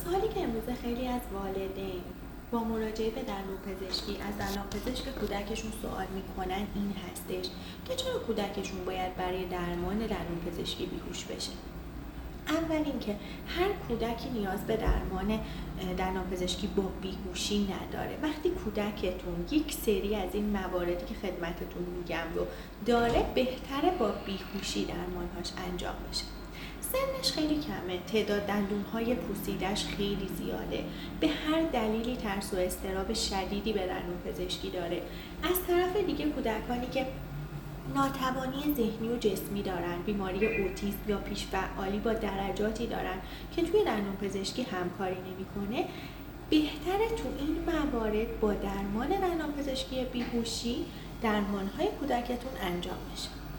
سوالی که امروزه خیلی از والدین با مراجعه به دندانپزشکی از دندانپزشک کودکشون سوال میکنن این هستش که چرا کودکشون باید برای درمان دندانپزشکی بیهوش بشه. اول اینکه هر کودکی نیاز به درمان دندانپزشکی با بیهوشی نداره. وقتی کودکتون یک سری از این مواردی که خدمتتون میگم رو داره، بهتره با بیهوشی درمانهاش انجام بشه. سنش خیلی کمه، تعداد دندونهای پوسیده‌اش خیلی زیاده، به هر دلیلی ترس و اضطراب شدیدی به دندانپزشکی داره. از طرف دیگه کودکانی که ناتوانی ذهنی و جسمی دارن، بیماری اوتیسم یا پیش‌فعالی با درجاتی دارن که توی دندانپزشکی همکاری نمی‌کنه، بهتره تو این موارد با درمان دندانپزشکی بیهوشی درمان‌های کودکتون انجام بشه.